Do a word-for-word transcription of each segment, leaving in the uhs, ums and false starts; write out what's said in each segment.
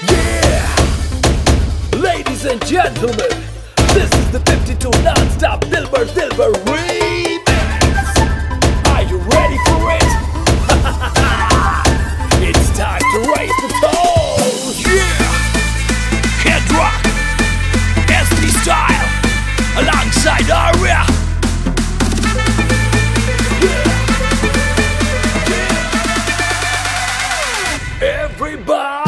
Yeah, ladies and gentlemen, this is the fifty-two non-stop Dilbar Dilbar remix. Are you ready for it? It's time to raise the toast. Yeah, Head Rock, S D Style, alongside Aria. Yeah, yeah. Everybody.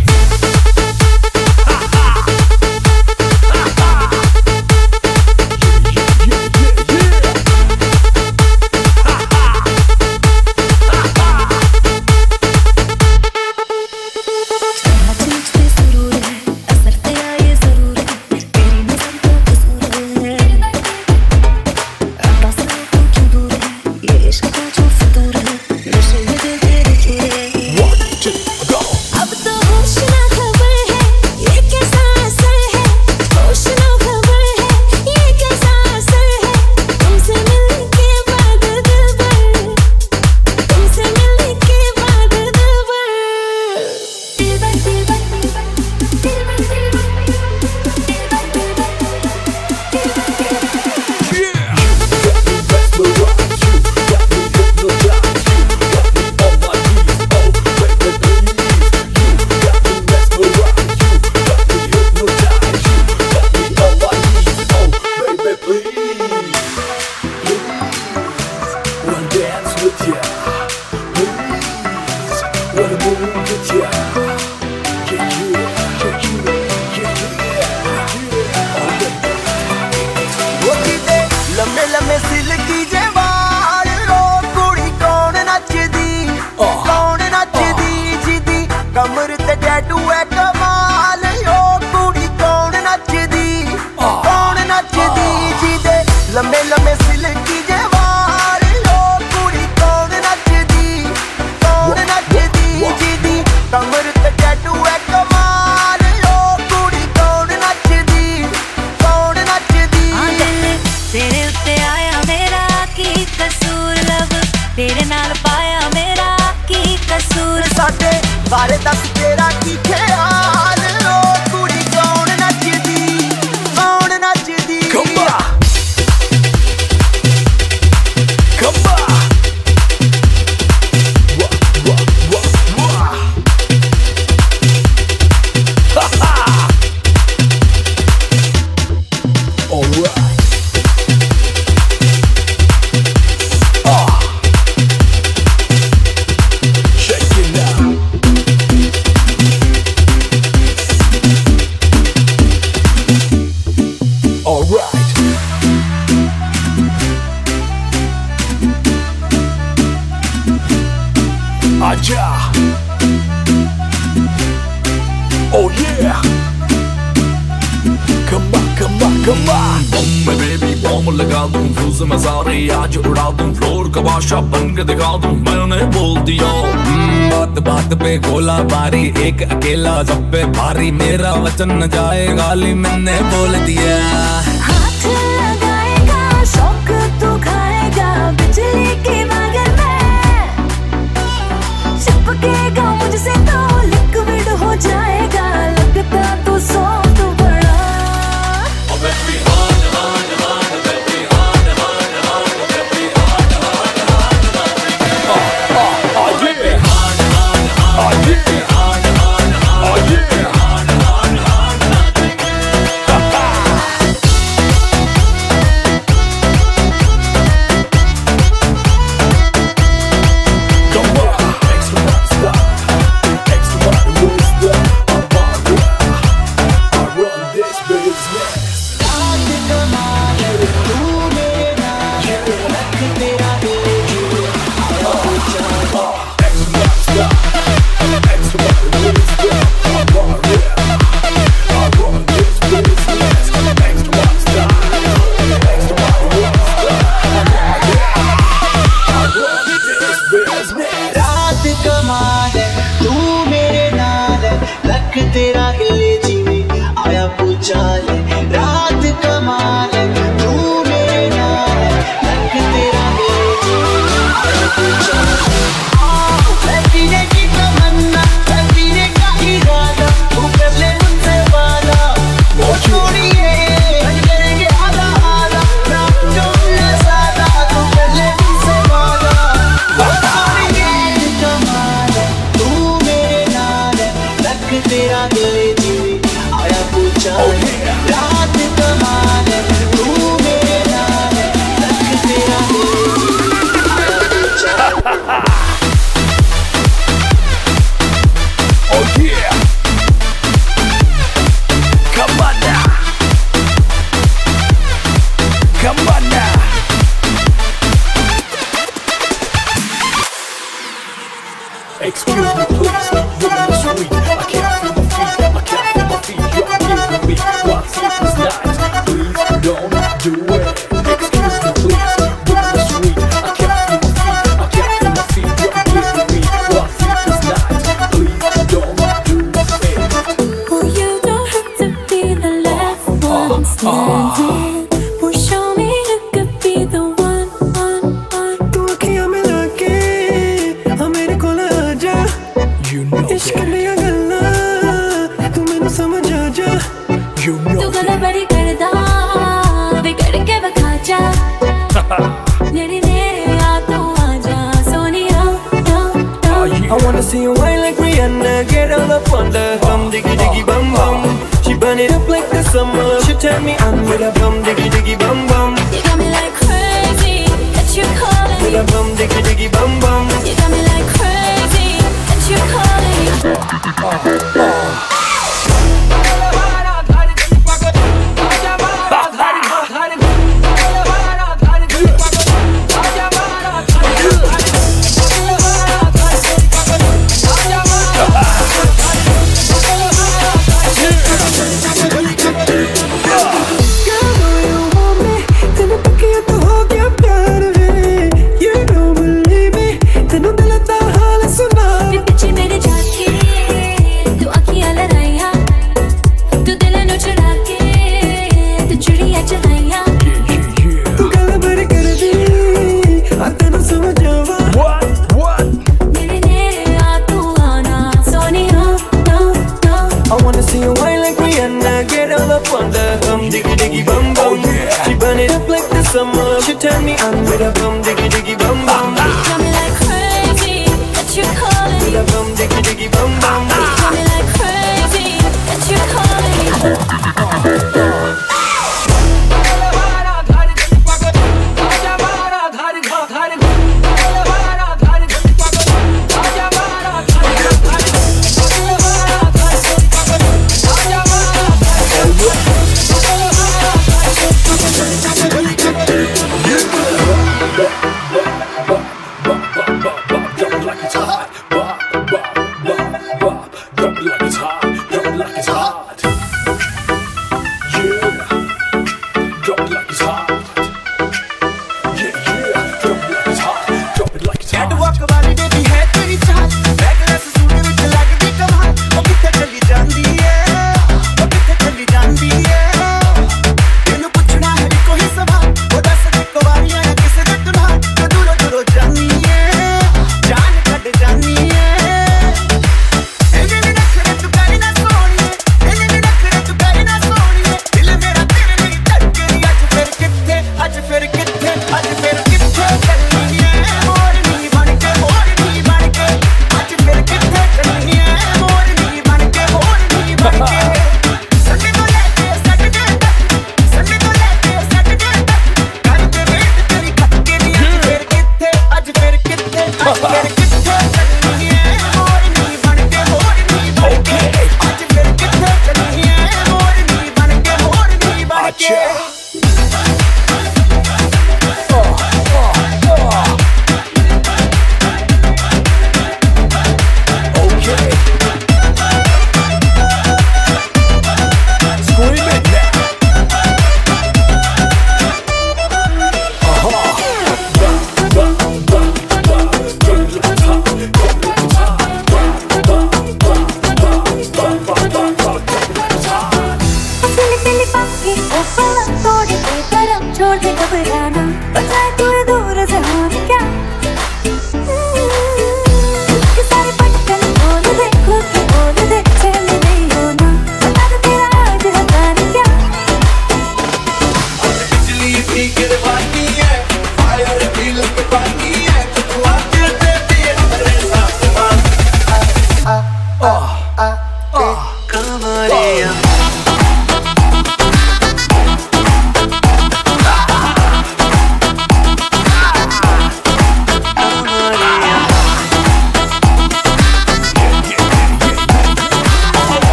लम्बे लम्बे silkie जे वाल लो कुड़ी कौन नचदी कौन नचदी जीदी कमर ते tattoo है कमाल लो कुड़ी कौन नचदी कौन नचदी तेरे उत्ते आया मेरा की कसूर लब तेरे नाल पाया मेरा की कसूर साडे बारे दस तेरा की ख्याल लो कुड़ी कौन नचदी कौन नचदी Aja. Oh yeah. Come on, come on, come on. बम में बेबी बम लगा दूं फ्यूज में सारे आज उड़ा दूं फ्लोर का बादशाह बन के दिखा दूं मैंने बोल दिया बात बात पे गोला बारी एक अकेला सब पे भारी मेरा वचन न जाए गाली मैंने बोल दिया हाथ लगाएगा शौक तू खाएगा बिजली के मगर में चिपकेगा मुझसे तो लिक्विड हो जाएगा लगता तो सॉफ्ट बड़ा तेरा दिल जी आया पूछा रात कमाल तू मेरे नाल लख तेरा दिल जी आया पूछा Oh yeah, come on now, come on now. Excuse me please, woman is sweet. I can't feel my feet, I can't feel my feet. You're giving me one sleepless night. Please don't do it. Excuse me please, woman is sweet. I can't feel my feet, I can't feel my feet. You're giving me one sleepless night. Please don't do it. Oh, you don't have to be the last one standing. Oh, show me you could be the one, one, one. तू अखियां मिला के हाँ मेरे कोल आजा You know इश्क that, दियां गल्लां तू मैनू समझ आ जा you know तू गल्ला that. बड़ी करदा बिगड़ के विखा जा नेड़े नेड़े आ तू आ जा Sonia Oh yeah. I wanna see you whine like Rihanna, get all up on the bum diggy diggy bum bum. She burn it up like the summer. She turn me on with a bum diggy diggy bum bum. You got me like crazy that you calling With me. a bum diggy diggy bum bum. You got me like crazy that you calling me. फिर पीछे मेरे जाके तू आँखियाँ लड़ाइयाँ तू दिल नू चुरा के तू चुड़ियाँ चलाइयाँ तू गल भर कर दी आ तेनू समझ आवा What? What? मेरे नेड़े आ तू आना Sonia no no. I wanna see you whine like Rihanna, get all up on the bum diggy diggy bum bum. She burn it up like the summer. She turn me on with a bum diggy diggy bum bum. Got me like crazy that you calling With me. a bum diggy diggy bum bum. Got me like crazy that you calling me. Drop it like it's hot. Bop, bop, bop, bop. Drop it like it's hot. Drop it like it's hot. Yeah. Drop it like it's hot. Yeah, yeah. Drop it like it's hot. Drop it like it's hot. Catwalk वाली baby है तेरी चाल backless suit विच लगदी कमाल ओ किथे चली जांदी है ओ किथे चली जांदी है तैनू पुछना है कोई सवाल ओ दस एक वारियां किसे दे तू नाल ते दूरों दूरों जानी है जान कट जानी है ए मेरे नखरे तू कर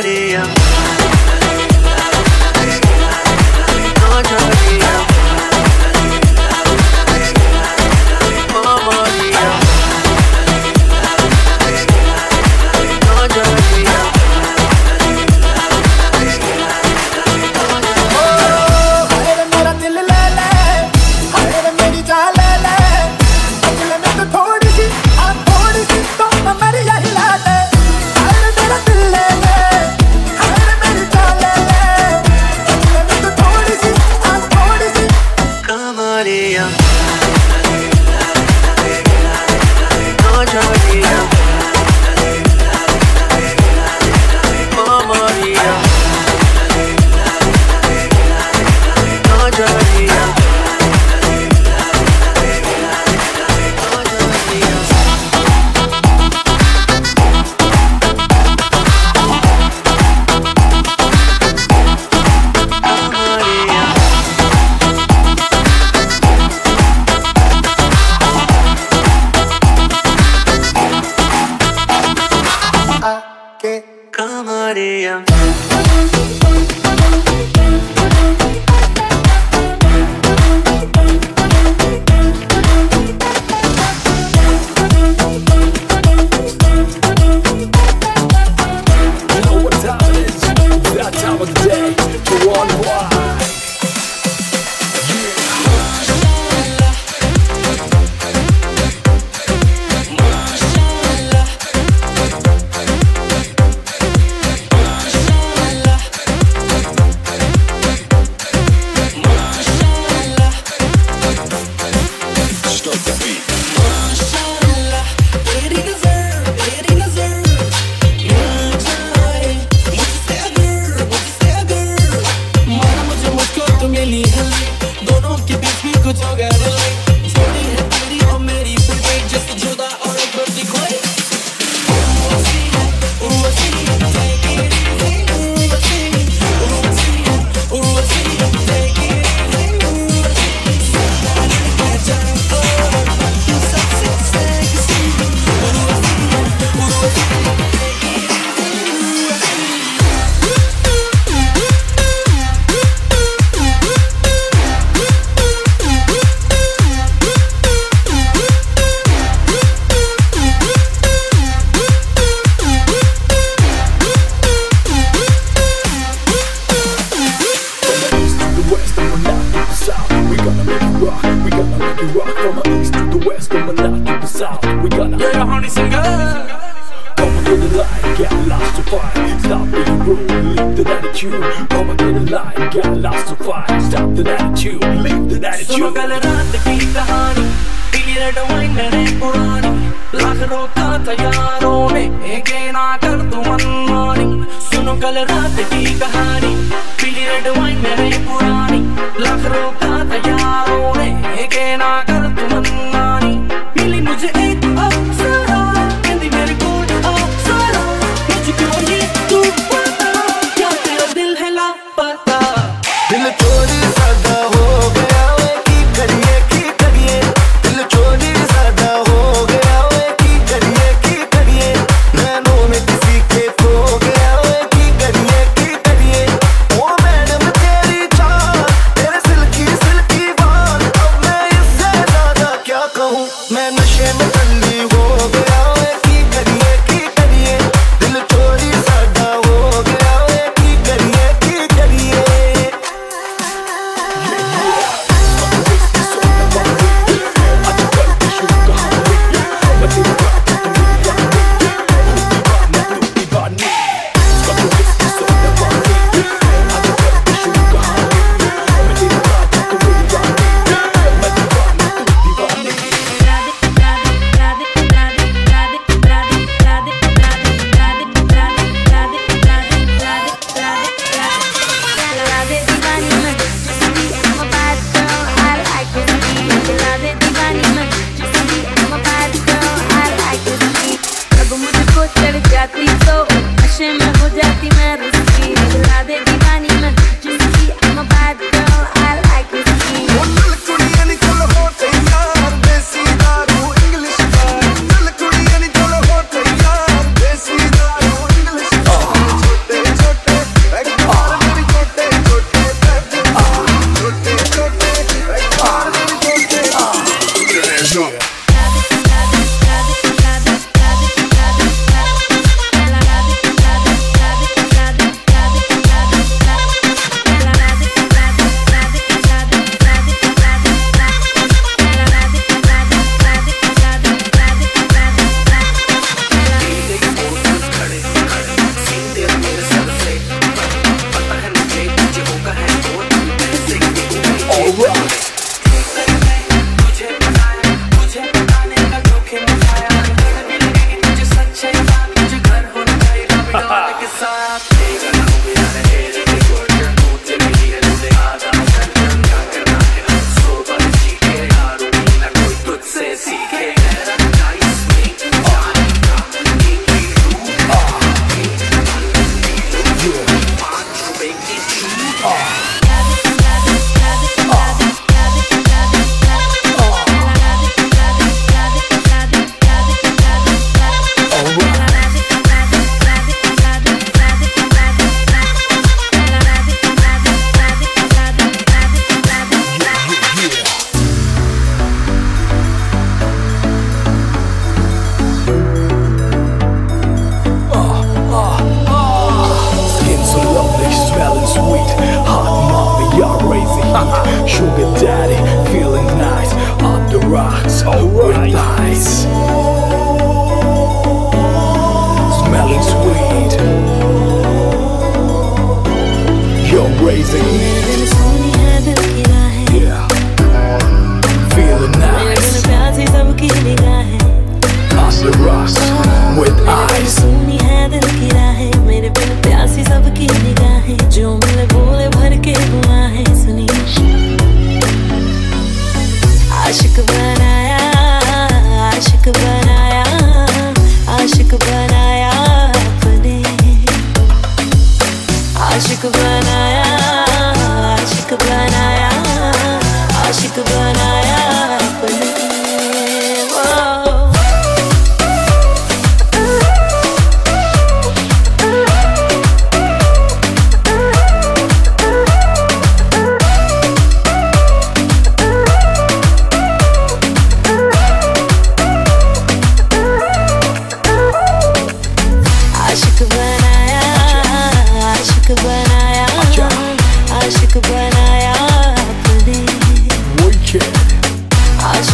कमरिया कमरिया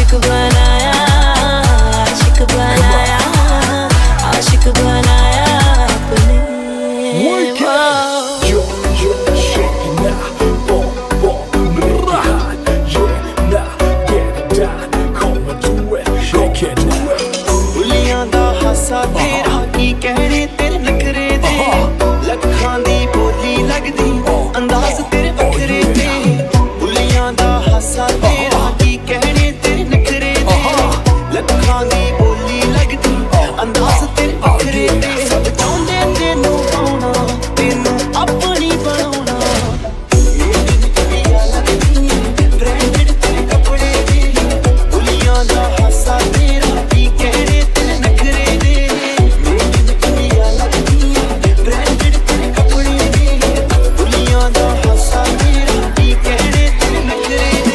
आशिक बनाया आशिक बनाया आशिक बनाया अपने बुलियां दा हासा तेरा की कहने तेरे नखरे दे लखां दी बोली लगदी अंदाज तेरे वखरे दे बुलियां दा हासा तेरा की कहने तेरे नखरे दे लखां दी बोली लगदी अंदाज तेरे वखरे दे सब चाहुंदे तेनू पाउणा तेनू अपनी बनाउणा ब्रांडेड तेरे कपड़े दे बुलियां दा हासा तेरा की कहने तेरे नखरे दे ब्रांडेड तेरे कपड़े दे बुलियां दा हासा तेरा की कहने तेरे नखरे दे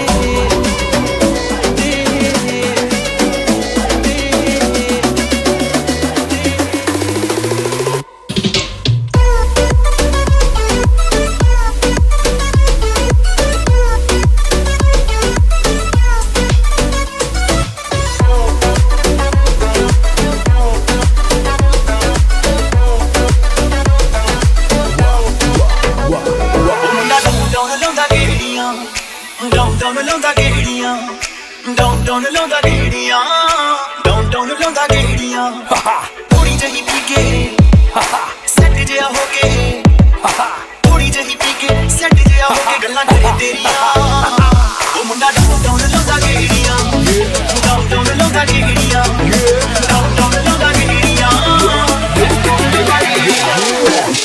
Don't don't launda gehdiyan don't don't launda gehdiyan don't don't launda gehdiyan thodi jahi pee ke set jiya ho ke thodi jahi pee ke set jiya ho ke gallan kare teriyan o munda don't don't launda gehdiyan don't don't launda gehdiyan don't don't launda gehdiyan don't don't launda gehdiyan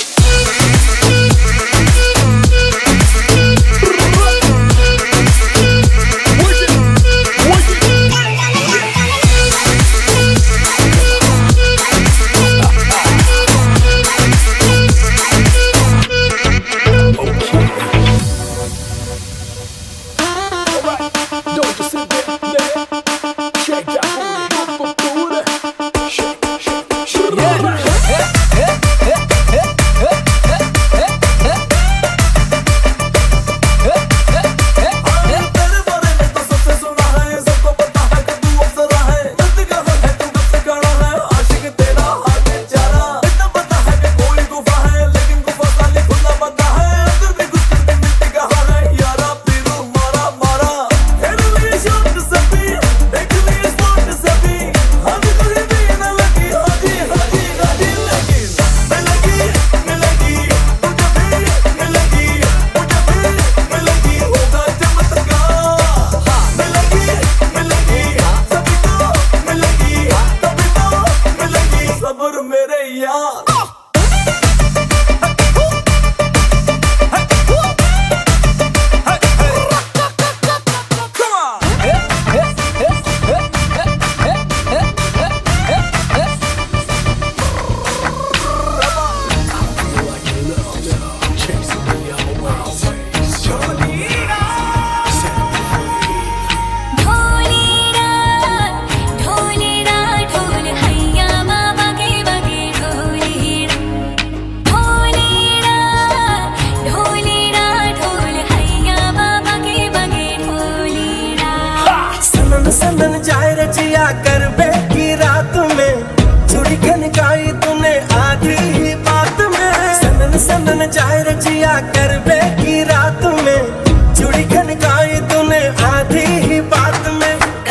सनन जाए रचिया कर की रात में चूड़ी खनकाई तूने आधी ही बात में सनन सनन जाए रचिया कर की रात में चूड़ी खनकाई तूने आधी ही बात में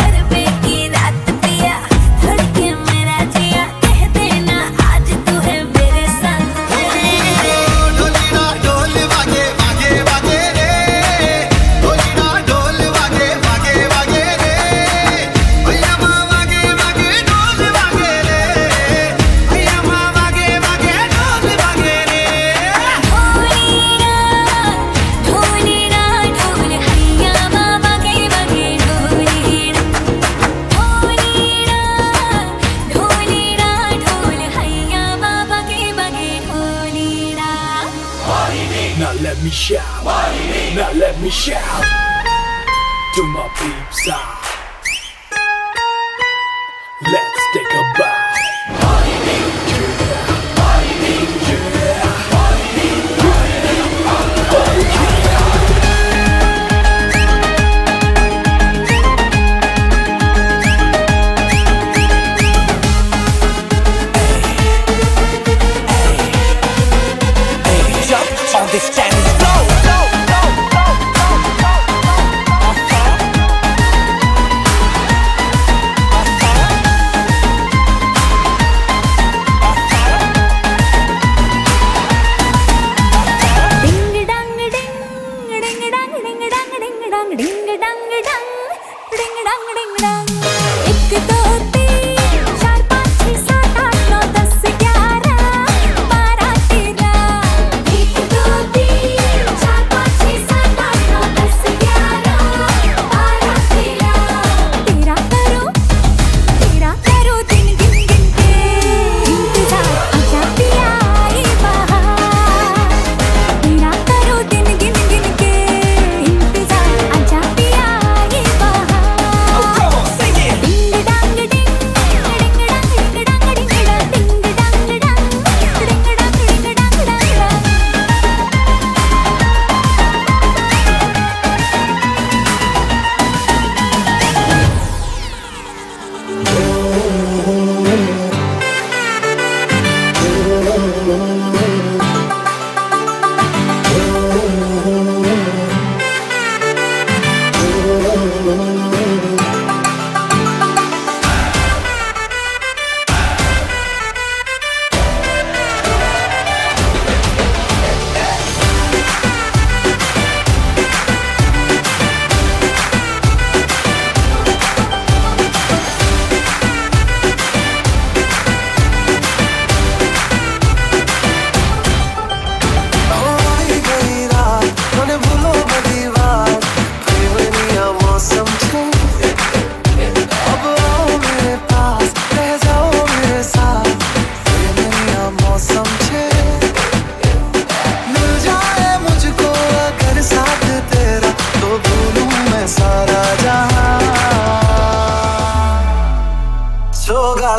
Now let me shout, now let me shout to my peeps out. Let's take a bite.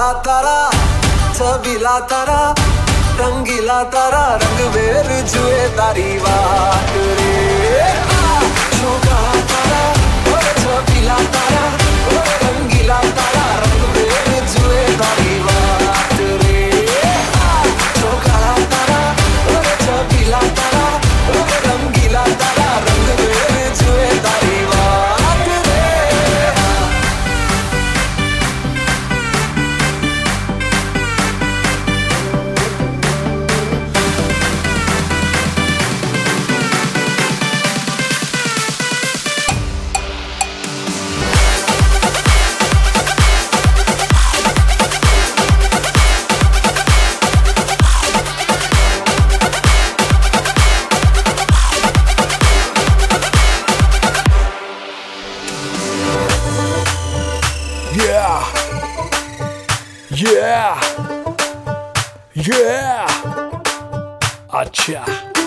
तारा छबीला तारा रंगीला तारा रंग बेर जुए तारी बात रे छोका तारा छबीला तारा रंगीला तारा रंग बेर जुए तारी बात रे छोका तारा छबीला तारा रंगीला तारा रंग बेर जुए तारी बात रे Yeah, yeah, yeah. Acha.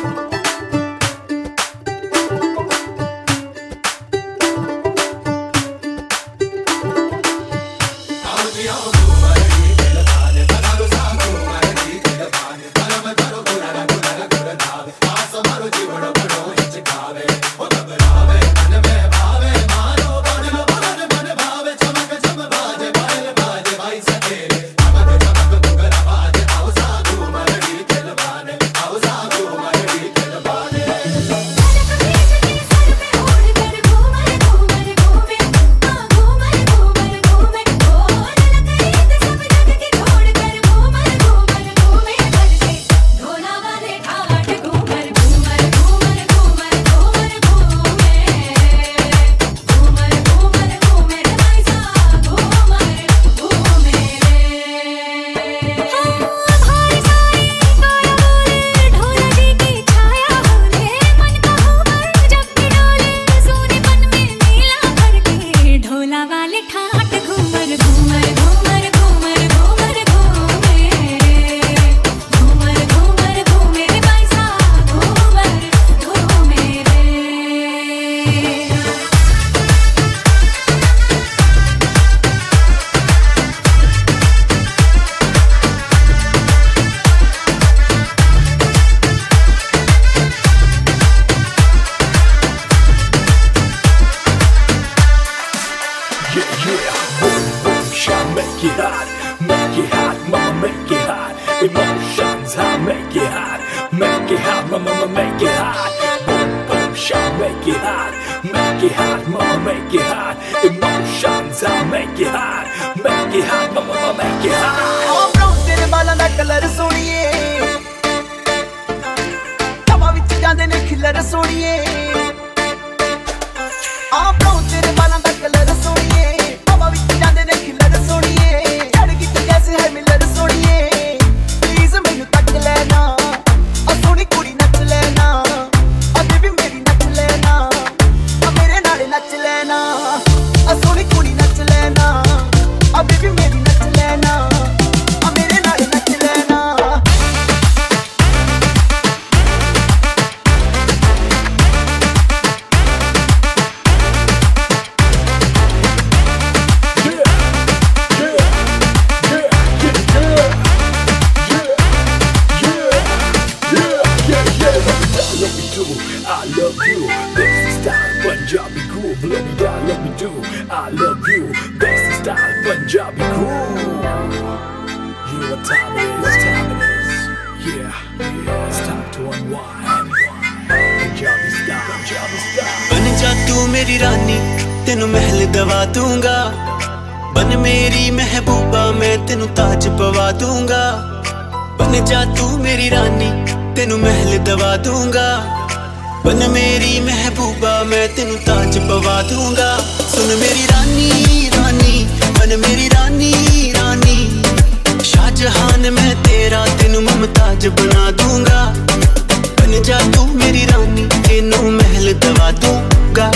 Emotions, I make it hot, make it hot, mama, make it hot. Boom, boom, shot, make it hot, make it hot, mama, make it hot. Emotions, I make it hot, make it hot, mama, make it hot. Oh, brown तेरे बालां दा colour सोनिए, तवा विच जांदे ने Khillar सोनिए. Oh, brown तेरे बालां दा colour सोनिए, तवा विच जांदे ने खिलर सोनिए. लड़की तो जैसे है मिलर सोनिए. मैनू तक लेना और सोनी कुड़ी नच लेना और बेबी मेरी नच लेना और मेरे नाल नच लेना और सोनी कुड़ी नच लेना और बेबी मेरी नच लेना और मेरे नाल नच लेना. I love you, this is style Punjabi groove. Love me down, let me do. I love you, this is style Punjabi groove. You know what time it is, what time it is. Yeah, yeah, it's time to unwind. Punjabi style, Punjabi style. बन जा तू मेरी रानी तेनू महल दवा दूंगा. बन मेरी महबूबा मैं तेनू ताज पवा दूंगा. बन जा तू मेरी रानी तेनू महल दवा दूंगा. बन मेरी महबूबा मैं तेनू ताज पवा दूंगा. सुन मेरी रानी रानी बन मेरी रानी रानी. शाहजहान मैं तेरा तेनू मुमताज बना दूंगा. बन जा तू मेरी रानी तेनू महल दवा दूंगा.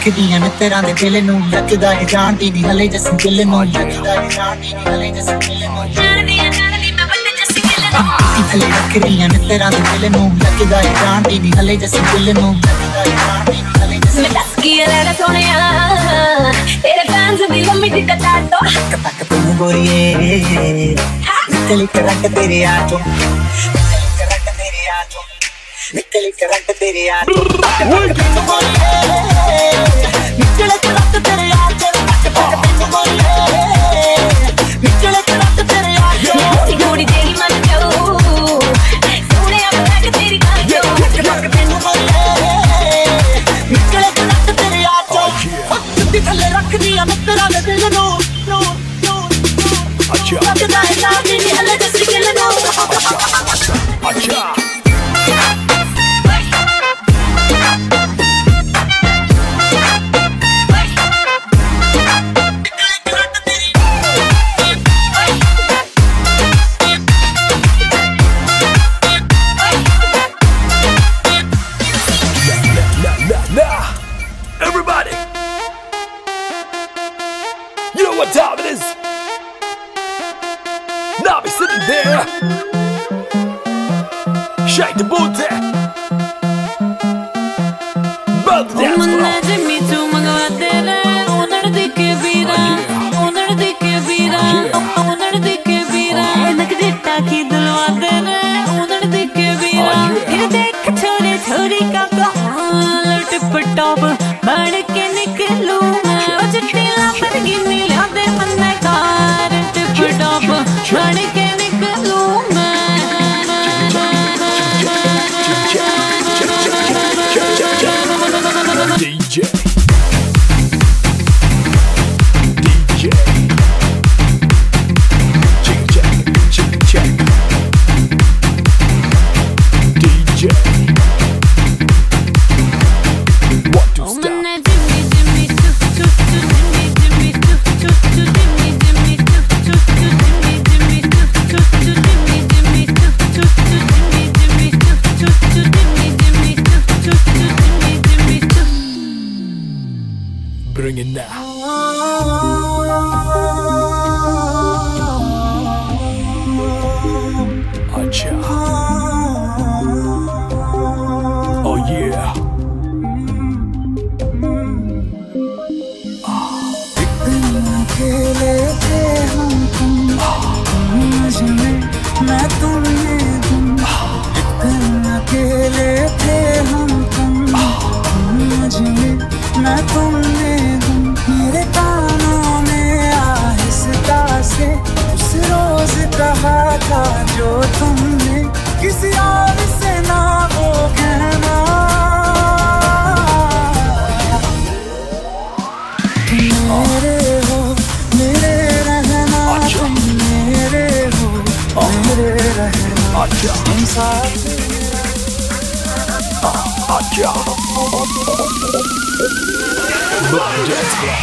रखदियां ने तेरा दे दिल नूं लगदा है जानदी नहीं हले जस दिल नूं लगदा है जानदी नहीं हले जस दिल नूं जानदी है जानदी मैं बंदे जस दिल नूं हले रखदियां ने तेरा दे दिल नूं लगदा है जानदी नहीं हले जस दिल नूं लगदा है जानदी नहीं हले जस मैं दस की लड़ा सोनिया तेरे फैंस भी लम्बी टिकट तो तक तक तू गोरिए निकल करंट तेरे आंखों करंट तेरे आंखों निकल करंट तेरे आंखों तू गोरिए निकल करंट तेरे आंखों तू गोरिए निकल करंट तेरे आंखों थोड़ी थोड़ी तेरी मन जो सोने अब तक तेरी कान जो तू गोरिए निकल करंट तेरे आंखों दिल थल्ले रख दिया मैं तेरा दिल नूं नूं नूं लगदा है जानदी नहीं हले जस दिल नूं अच्छा everybody, you know what time it is. Now be sitting there, shake the booty, bump the dance floor. Jimmy to mangadere onar dikke veera onar dikke veera onar dikke veera nak jitta ki dilwade ne onar dikke veera fir dekh chhode chhodi ka kaal tip top bad ke niklu main chitila pargini lade manne car tip top bad ke niklu D J, D J, check check check check, D J, one two stop. Bring it now. Acha. Oh yeah. खेले थे हम तुम मुझे मैं तुमने तुम अकेले थे हम तुम मुझे मैं तुमने तुम मेरे कानों में आहिस्ता से उस रोज कहा था जो तुमने किसी और से ना वो कहना मेरे हो मेरे रहना तुम मेरे हो मेरे रहना तुम साथ Acha. Bump the dance floor.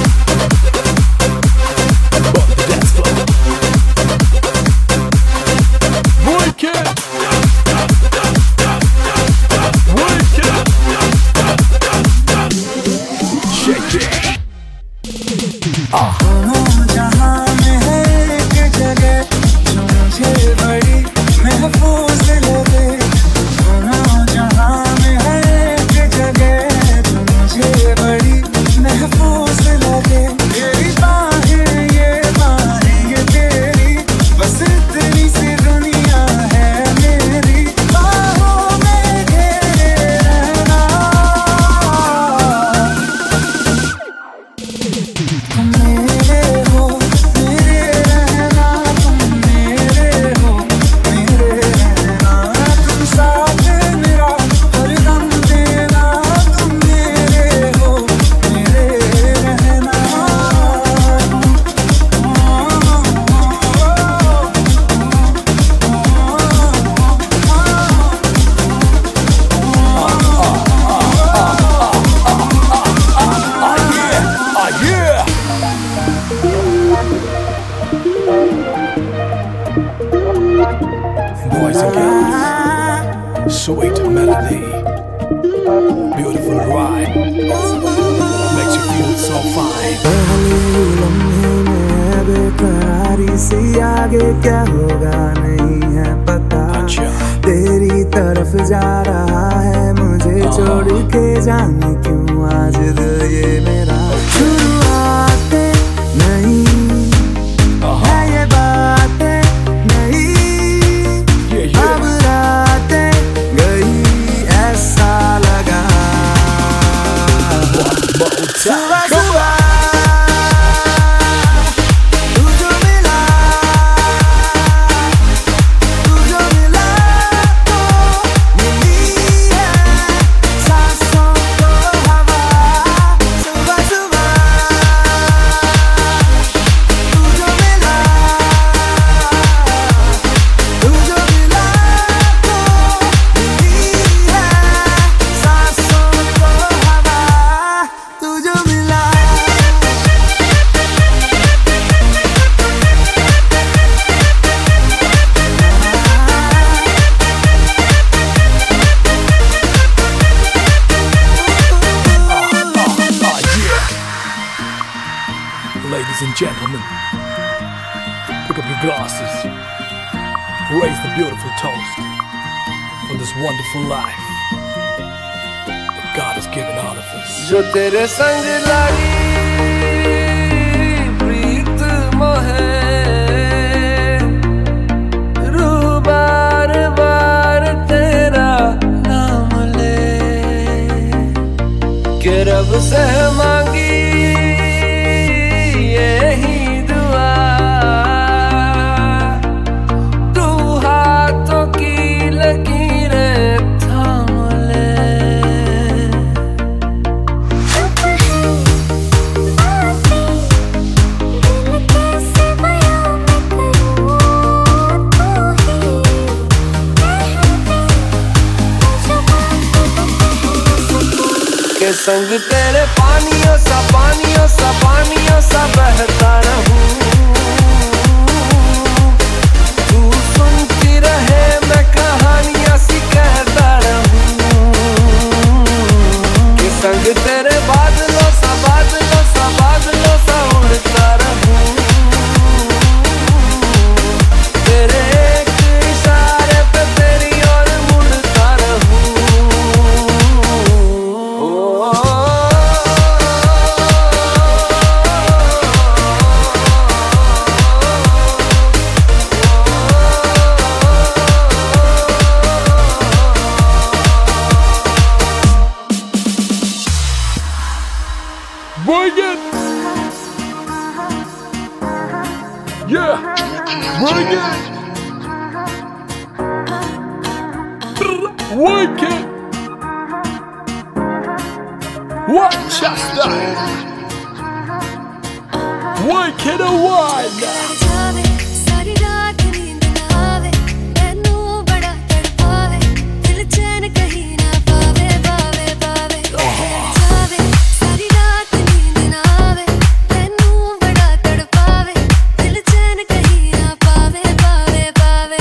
Bump the dance floor. Wicked. Wicked. Shake it. Ah. जहाँ में है एक जगह जो मुझे बड़ी महफूज लगे दोनों जहाँ में है एक जगह जो मुझे बड़ी महफूज लगे तेरी बाहें ये बाहें ये तेरी बस इतनी सी दुनिया है मेरी बाहों में घेरे रहना तुम मेरे हो मेरे रहना तुम मेरे हो मेरे रहना तुम साथ मेरा हर दम देना तुम मेरे हो मेरे रहना Ah yeah. Ah yeah. Boys and girls, sweet melody, beautiful rhyme. oh five. पहले लम्हे में बेकरारी सी, आगे क्या होगा नहीं है पता। तेरी तरफ जा रहा है, मुझे छोड़ के जाने क्यों आज दिल ये मेरा। शुरुआतें नहीं है ये बातें नहीं, अब रातें गई ऐसा लगा। सुबह सुबह तू जो मिला, तू जो मिला तो मिली है सांसों को हवा। सुबह सुबह तू जो मिला, तू जो मिला तो मिली है सांसों को हवा। तू जो मिला Ladies and gentlemen, pick up your glasses, raise the beautiful toast for this wonderful life that God has given all of us. जो तेरे संग लगी प्रीत मोहे, रूह बार बार तेरा नाम ले के रब से मांगी यही दुआ। तू हाथों की लकीरें थाम ले। के संग तेरे पानियों सा पानियों सा पानियों सा बहता रहूं। तू सुनती रहे मैं कहानियां सी कहता रहूं। के संग तेरे बादलों सा बादलों सा बादलों सा उड़ता रहूं। तेरे एक इशारे पे तेरी ओर मुड़ता रहूं। Bring it! Yeah! Bring it! Work it! Watch us now! Work it a while now! सारी रात नींद ना आवे, मैनू बड़ा तड़पावे, दिल चैन कहीं ना पावे पावे पावे। जावे सारी रात नींद ना आवे, मैनू बड़ा तड़पावे, दिल चैन कहीं ना पावे पावे पावे।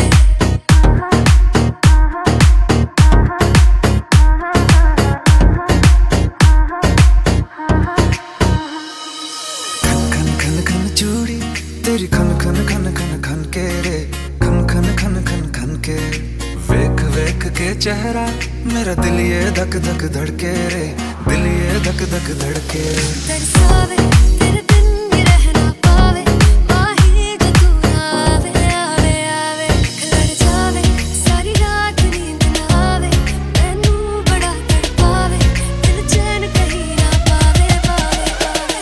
खन खन खन चूड़ी तेरी खन खन खन खन खन के रे, खन खन खन खन खन के। वेख वेख के चेहरा मेरा दिल ये धक धक धड़के रे, दिल ये धक धक धड़के। तरसावे तेरे बिन भी रह ना पावे, माही जो तू ना आवे आवे आवे। लड़ जावे सारी रात नींद ना आवे, मैनू बड़ा तड़पावे, दिल चैन कहीं ना पावे पावे पावे।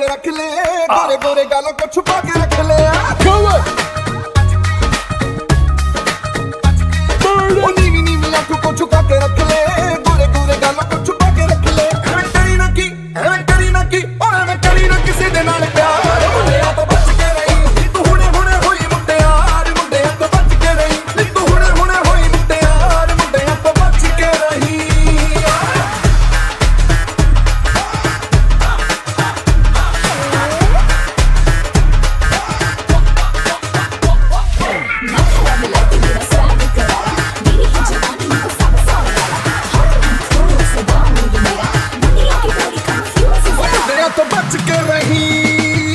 रख ले, गोरे गोरे गालों को छुपा के रख ले। वो नीवी नीवी आंखों को झुका के रख ले, गोरे गोरे गालों को छुपा के रख ले। एवें करी ना की, एवें करी ना की, और एवें करी ना किसी दे नाल प्यार। मुंडिया तो बच के रही, तू हुणे हुणे होई मुंडियार। मुंडिया तो बच के रही, तू हुणे हुणे होई मुंडियार। मुंडिया तो बच के रही। तो बच के रही।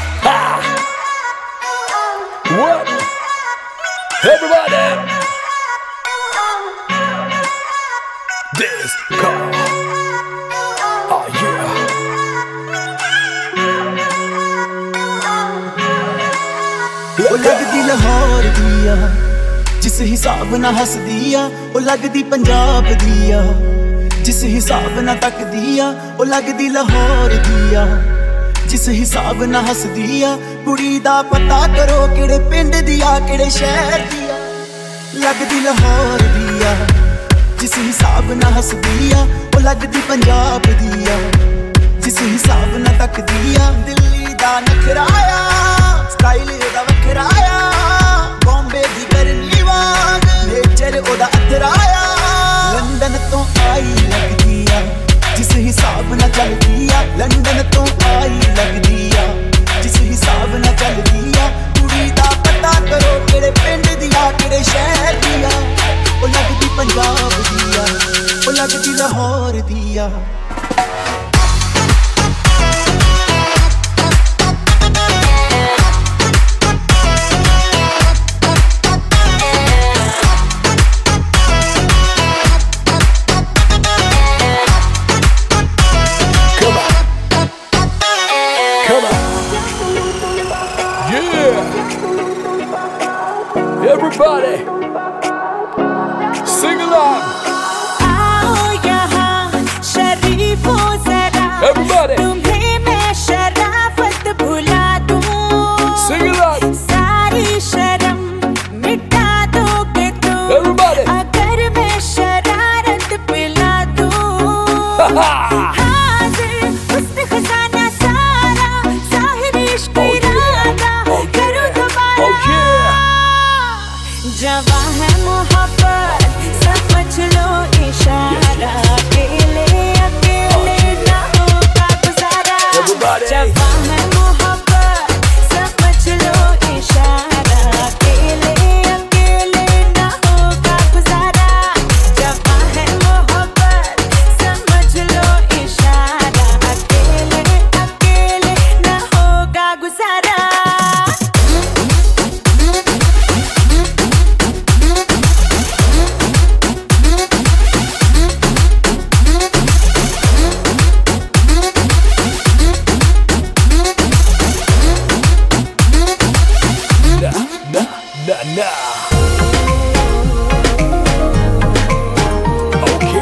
What? Everybody! This car. Oh yeah. ਉਹ ਲੱਗਦੀ ਲਾਹੌਰ ਦੀ ਆ ਜਿਸ ਹਿਸਾਬ ਨਾਲ ਹੱਸਦੀ ਆ, ਉਹ ਲੱਗਦੀ ਪੰਜਾਬ ਦੀ ਆ ਜਿਸ ਹਿਸਾਬ ਨਾਲ ਤੱਕਦੀ ਆ, ਉਹ ਲੱਗਦੀ ਲਾਹੌਰ ਦੀ ਆ ਜਿਸ ਹਿਸਾਬ ਨਾਲ ਹੱਸਦੀ ਆ। ਕੁੜੀ ਦਾ ਪਤਾ ਕਰੋ ਕਿਹੜੇ ਪਿੰਡ ਦੀ ਆ ਕਿਹੜੇ ਸ਼ਹਿਰ ਦੀ ਆ। ਲੱਗਦੀ ਲਾਹੌਰ ਦੀ ਆ ਜਿਸ ਹਿਸਾਬ ਨਾਲ ਹੱਸਦੀ ਆ, ਉਹ ਲੱਗਦੀ ਪੰਜਾਬ ਦੀ ਆ ਜਿਸ ਹਿਸਾਬ ਨਾਲ ਤੱਕਦੀ ਆ। ਦਿੱਲੀ ਦਾ ਨਖਰਾ ਆ, ਸਟਾਈਲ ਇਹਦਾ ਵੱਖਰਾ ਆ, ਬੰਬੇ ਦੀ ਗਰਮੀ ਵਾਂਗ ਨੇਚਰ ਉਹਦਾ ਅਥਰਾ ਆ। ਲੰਡਨ ਤੋਂ ਆਈ ਲੱਗਦੀ ਆ ਜਿਸ ਹਿਸਾਬ ਨਾਲ ਚੱਲਦੀ ਆ। ਲੰਡਨ ਤੋਂ ਆਈ ਲੱਗਦੀ ਆ ਜਿਸ ਹਿਸਾਬ ਨਾਲ ਚੱਲਦੀ ਆ। ਕੁੜੀ ਦਾ ਪਤਾ ਕਰੋ ਕਿਹੜੇ ਪਿੰਡ ਦੀ ਆ ਕਿਹੜੇ ਸ਼ਹਿਰ ਦੀ ਆ। ਉਹ ਲੱਗਦੀ ਪੰਜਾਬ ਦੀ ਆ, ਉਹ ਲੱਗਦੀ ਲਾਹੌਰ ਦੀ ਆ। Everybody, sing along. आओ यहाँ शरीफों जरा, Everybody, तुम्हें मैं शराफत भुला दूं। sing along. सारी शर्म मिटा दोगे तुम, Everybody. अगर मैं शरारत पिला दूं। हाजिर हुस्न खजाना सारा, ज़ाहिर इश्क इरादा, करूं दोबारा। Oh yeah. जवां है मोहब्बत समझ लो इशारा, अकेले अकेले ना होगा गुजारा। Everybody. जवां है मोहब्बत समझ लो इशारा, अकेले अकेले ना होगा गुजारा। जवां है मोहब्बत समझ लो इशारा, अकेले अकेले ना होगा गुजारा। Nah, nah, nah. Okay.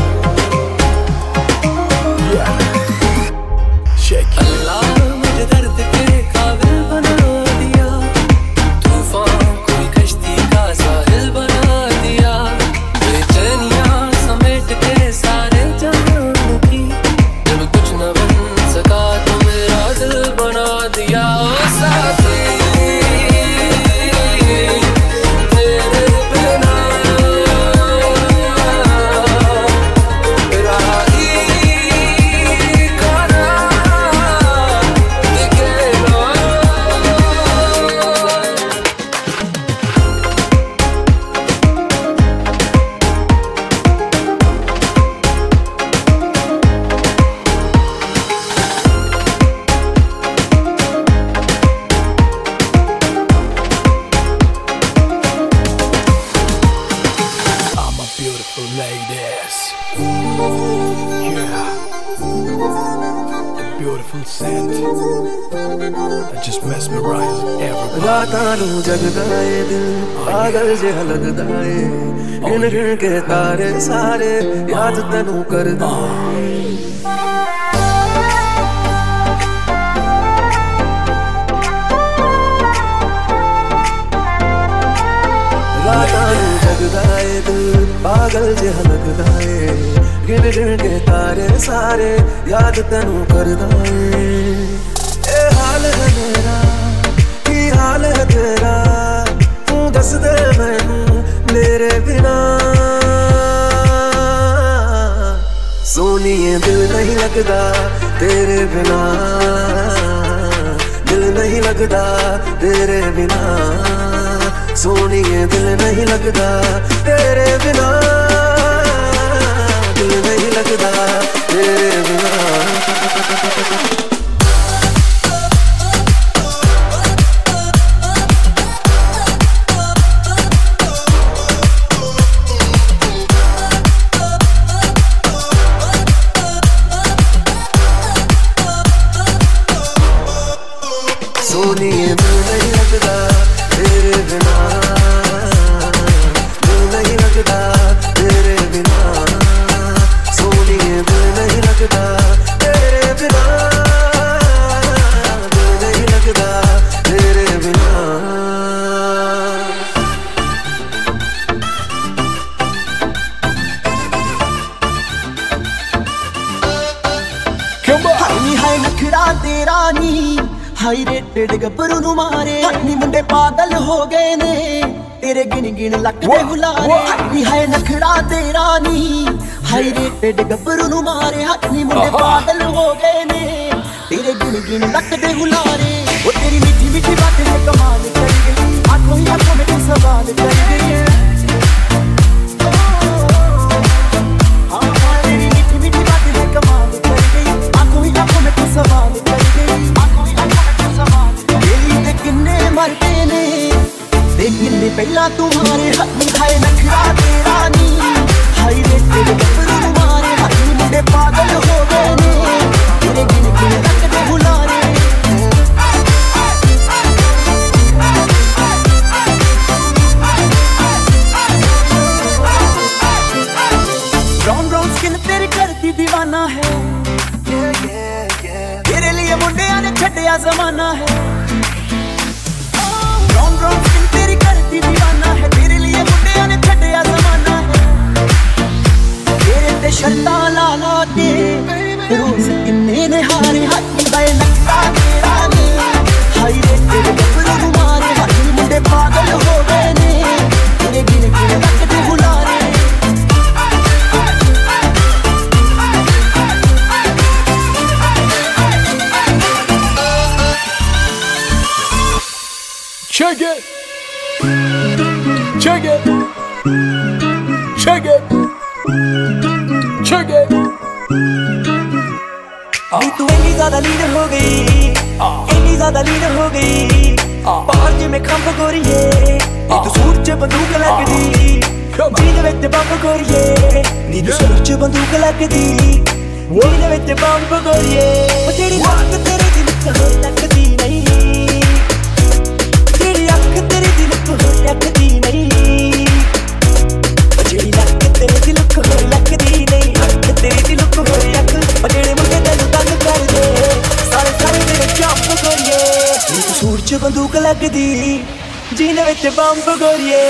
Yeah. Shake it. अल्लाह मुझे दर्द के काबिल बना दिया, तूफान कोई कश्ती का साहिल बना दिया। बेचैनियां समेट के सारे जहां की, जब कुछ न बन सका तो मेरा दिल बना दिया। ओ साथी तेरे बिना मेरा ही खाना दिखेगा। I'm a beautiful ladies. Yeah. The beautiful scent that just mesmerizes everybody. रातां नूं जगदा ए दिल पागल जिहा लगदा ए, गिन गिन के तारे सारे याद तैनूं करदा। रातां नूं जगदा ए दिल पागल जिहा लगदा ए गिन गिन के तारे सारे याद तैनूं करदा ए ए हाल है मेरा की हाल है तेरा तू दस दे मैनूं मेरे बिना सोनिए दिल नहीं लगदा तेरे बिना दिल नहीं लगदा तेरे बिना सोनिए दिल नहीं लगदा तेरे बिना दिल नहीं लगदा तेरे बिना सोनिए दिल नहीं लगदा तेरे बिना दिल नहीं लगदा तेरे बिना सोनिए दिल नहीं लगदा तेरे बिना दिल नहीं लगदा तेरे बिना हाई हाय नखरा तेरा नी हाई रेटेड गब्बरू नु मारे नी मुंडे पागल हो गए ने तेरे गिन गिन लक दे बुलारे नी हाय नखरा तेरा नी हाई रेटेड गब्बरू नु मारे नी मुंडे पागल हो गए ने तेरे गिन गिन लक दे बुलारे ओ तेरी मीठी मीठी बातें है कमाल कर गई आंखों ही आंखों में तू सवाल कर गई है हाँ तेरी मीठी मीठी बातें है कमाल कर गई आंखों ही आंखों में तू सवाल कर गई आंखों ही आंखों में तू सवाल तेरी ते किन्ने मरते ने ते किन्ने पहला तुम्हारे हाथ हाय नखरा तेरा नी हाय रे तेरे गब्बरू मारे हाथ मुंडे पागल हो गए ने तेरे गिन गिन लक दे बुलारे ब्राउन ब्राउन स्किन तेरी करती दीवाना है तेरे लिए मुंडिया ने छड्डिया जमाना है ब्राउन ब्राउन स्किन तेरी करती दीवाना है तेरे लिए मुंडिया ने छड्डिया जमाना है तेरे ते शर्तां ला ला के रोज किन्ने ने हारे हाथ बाए नखरा तेरा नी हाय रे तेरे गब्बरू मारे हाथ मुंडे पागल हो गए ने तेरे गिन गिन लक दे बुलारे Check it, check it, check it, check it. नी तू इतनी ज्यादा लीडर हो गई इतनी ज्यादा लीडर हो गई बाहर जे में खंभ गोरीए नी तू सूट च बंदूक लगदी जीन विच बंब गोरीए नी तू सूट च बंदूक लगदी जीन विच बंब गोरीए ओ तेरी अख तेरे दिल च लगदी नहीं तेरी अख तेरे दिल च लगदी नहीं ओ जेड़ी लक तेरे दिल च लगदी नहीं अख तेरी दिल च अख ओ जेड़े मुंडे तैनूं तंग करदे सारे सारे तेरे चंप गोरीए नी तू सूट च बंदूक लगदी जीन विच बंब गोरीए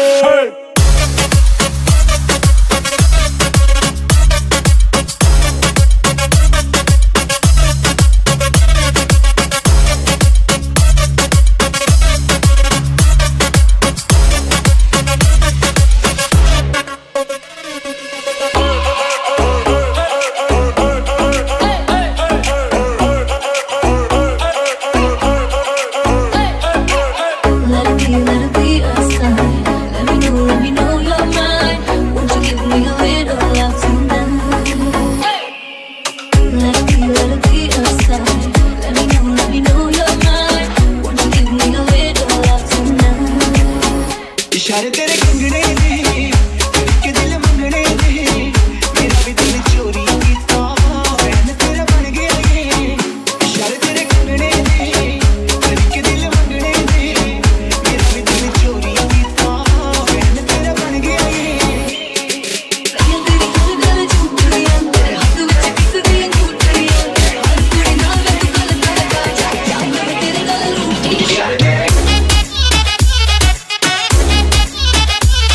इशारे तेरे कंगने ने के दिल मंगने ने मेरा भी दिल चोरी कीता फैन तेरा बन गया ये इशारे तेरे कंगने ने के दिल मंगने ने मेरा भी दिल चोरी कीता फैन तेरा बन गया ये तेरी हर गल झूठियां तेरे हाथ विच किसदियां झूठियां हर कुड़ी नाल तू गल कर जा मैं तेरे नाल लूटी इशारे तेरे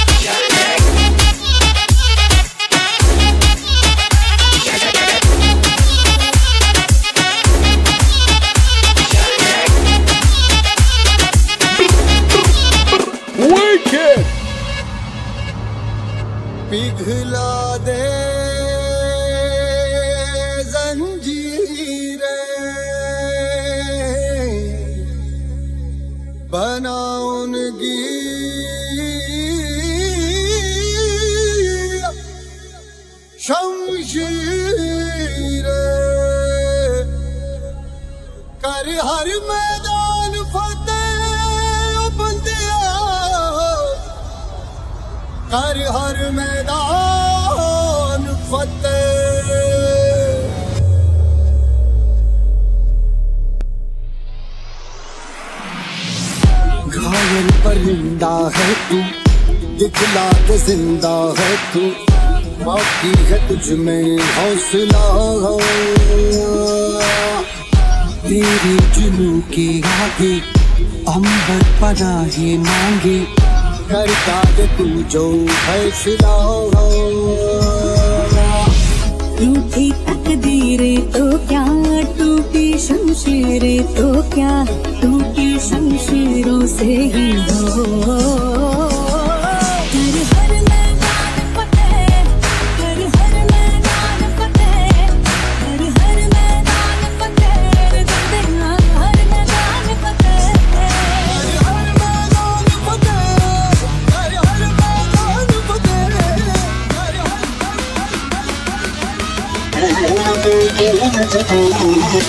पिघला दे बनाउनगी शमशीर कर हर मैदान फतेह बंदिया कर हर मैदान फतेह। घायल परिंदा है तू दिखला के जिंदा है तू बाकी है तुझ में हौसला तेरी जुनू की आगे अंबर पनाहे मांगे करता है तू जो फैसला। रूठी तकदीरें तो क्या टूटी शमशीरें तो क्या टूटी शमशीरों से ही हो। कर हर मैदान फतेह कर हर मैदान फतेह कर हर मैदान फतेह कर देना हर मैदान फतेह कर हर मैदान फतेह कर हर मैदान फतेह कर हर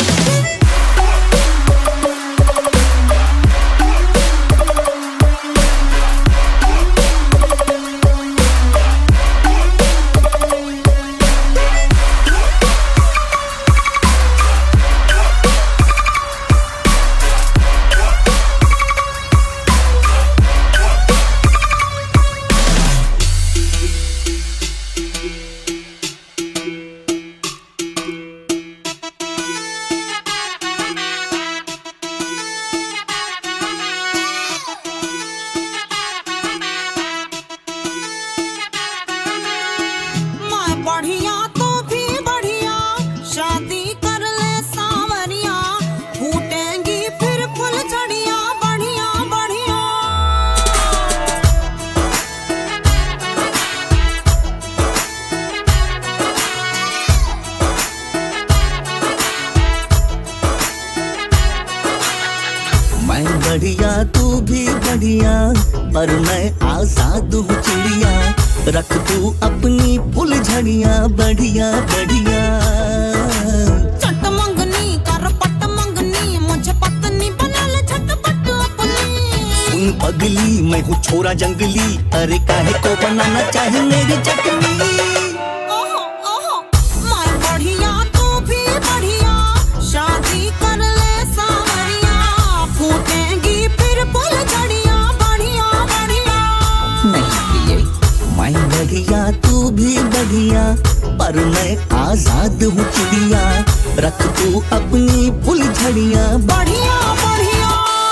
बढ़िया तू भी बढ़िया पर मैं आजाद हूँ चिड़िया रख तू अपनी फुल झड़िया बढ़िया बढ़िया। चट मंगनी कर पट मंगनी मुझे पत्नी बना ले झटपट अपनी। सुन पगली मैं हूँ छोरा जंगली अरे काहे को बनाना चाहे मेरी चटनी। ओहो ओहो मैं बढ़िया तू भी बढ़िया शादी कर ले सावरिया फूटेंगी फिर फुल झड़िया बढ़िया बढ़िया। नहीं ये मैं बढ़िया तू भी बढ़िया पर मैं आजाद हूँ चिड़िया रख तू अपनी फुल झड़िया बढ़िया बढ़िया।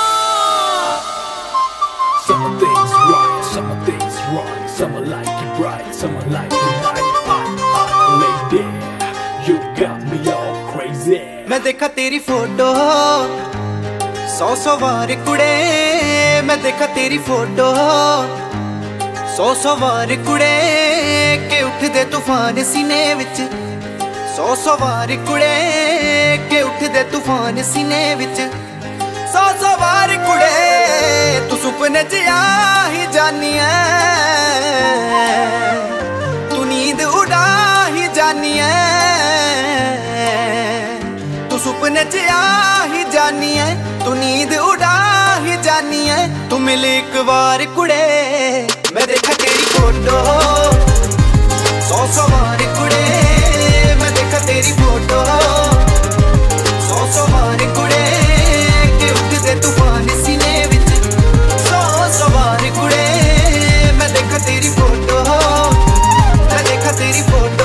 Some things right, some things wrong. Some like it bright, some like it night. Hot, hot lady, you got me all crazy. मैं देखा तेरी फोटो सौ सौ बार कुड़े मैं देखा तेरी फोटो सौ सौ बार कुड़े के उठ दे तूफान सीने विच सौ सौ बार कुड़े के उठ दे तूफान सीने विच सौ सौ बार कुड़े तू सुपने च आ ही जानी है तू नींद उड़ा ही जानी है तू सुपने च आ ही जानी है तू नींद उड़ा ही जानी है तू मिल एक बार कुड़े मैं देखा तेरी फोटो सौ सौ बार कुड़े मैं देखा तेरी फोटो सौ सौ बार कुड़े के उठ दे तूफान सीने विच सौ सौ बार कुड़े मैं देखा तेरी फोटो मैं देखा तेरी photo.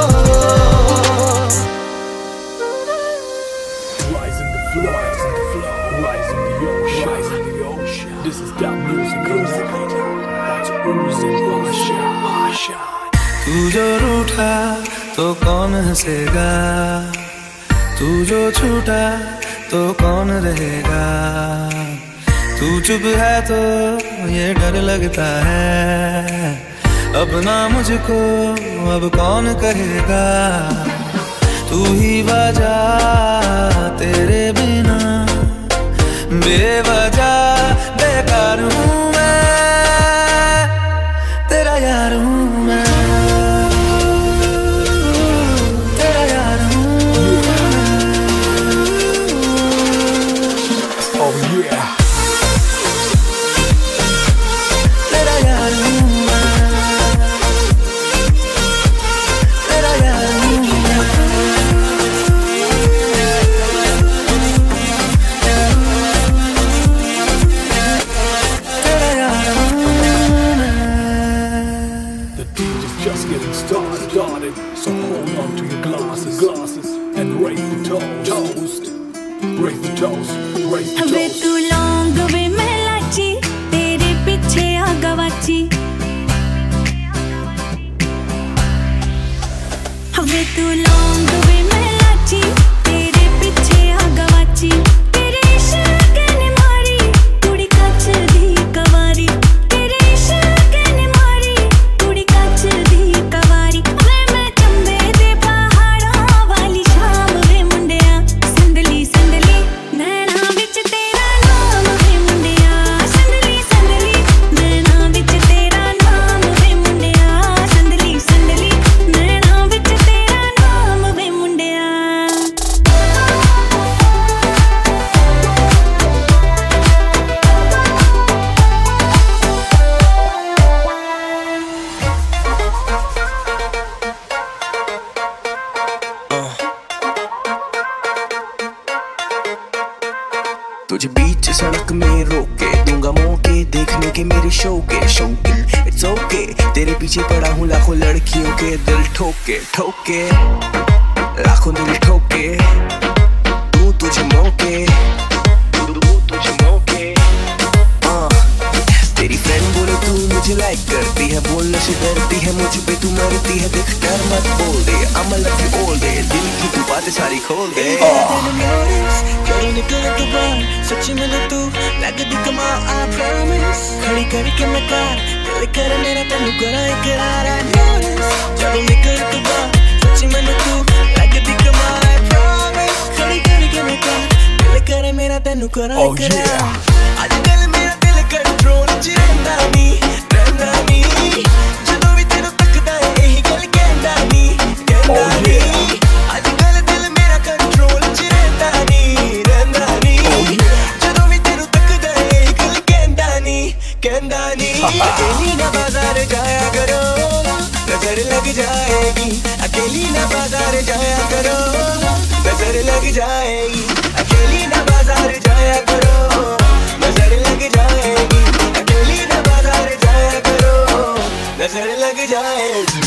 Rising the flow, rising the flow, rising the ocean, rising the ocean. This is that music, music, that's oozing Russia, Russia. तू जो रूठा तो कौन हंसेगा तू जो छूटा तो कौन रहेगा तू चुप है तो ये डर लगता है अब ना मुझको अब कौन कहेगा तू ही वजह तेरे बिना बेवजह बेकार हूँ मैं तेरा यार हूँ मैं तेरा यार हूँ Oh yeah तेरा यार हूँ मैं तेरा यार हूँ मैं तेरा यार हूँ मैं The D J's just getting started, started. So hold on to your glasses, glasses, and raise the toast, toast. Raise the toast, raise the way toast. तू लौंग वे मैं लाची तेरे पीछे आ गवाची वे तू लौंग वे मैं लाची तेरे पीछे आ गवाची तेरे इश्क ने मारी कुड़ी कच दी कवारी तेरे इश्क ने मारी कुड़ी कच दी कवारी वे मैं चंबे दे पहाड़ां वाली शाम वे मुंडिया संदली संदली नैना विच तेरा नाम वे मुंडिया संदली संदली नैना विच तेरा नाम वे मुंडिया संदली संदली नैना विच तेरा नाम वे मुंडिया तुझे बीच सड़क में रोके दूंगा मौके देखने के मेरे शो के शौकीन इट्स ओके तेरे पीछे पड़ा हूँ लाखों लड़कियों के दिल ठोके ठोके लाखों दिल ठोके तू तुझे मौके तू तुझे मौके हाँ तेरी फ्रेंड बोले तू मुझे लाइक करती है बोलने से डरती है मुझ पे तू मरती है देख डर मत बोल दे I'm a love you all day दिल की तू बातें सारी खोल दे करो निकल के बाहर सच्ची मैंने तू लग दी कमाल I promise खड़ी करके मैं कार दिल कर मेरा तेनू करा इकरार I notice करो निकल के बाहर सच्ची मैंने तू लग दी कमाल I promise खड़ी करके मैं कार दिल कर मेरा तेनू करा इकरार आजकल मेरा दिल कंट्रोल च रहंदा नी रहंदा नी ਜਦੋਂ ਵੀ ਤੈਨੂੰ ਤੱਕਦਾ ਏ ਇਹੀ ਗੱਲ ਕਹਿੰਦਾ ਨੀ ਕਹਿੰਦਾ ਨੀ ਆਜਕਲ ਦਿਲ ਮੇਰਾ ਕੰਟਰੋਲ ਚ ਰਹਿੰਦਾ ਨੀ ਰਹਿੰਦਾ ਨੀ ਜਦੋਂ ਵੀ ਤੈਨੂੰ ਤੱਕਦਾ ਏ ਇਹੀ ਗੱਲ ਕਹਿੰਦਾ ਨੀ ਕਹਿੰਦਾ ਨੀ ਅਕੇਲੀ ਨਾ ਬਾਜ਼ਾਰ ਜਾਇਆ ਕਰੋ ਨਜ਼ਰ ਲੱਗ ਜਾਏਗੀ ਅਕੇਲੀ ਨਾ ਬਾਜ਼ਾਰ ਜਾਇਆ ਕਰੋ ਨਜ਼ਰ ਲੱਗ ਜਾਏਗੀ ਅਕੇਲੀ ਨਾ ਬਾਜ਼ਾਰ ਜਾਇਆ ਕਰੋ नजर लग जाएगी अकेली ना बाजार जाया करो नजर लग जाएगी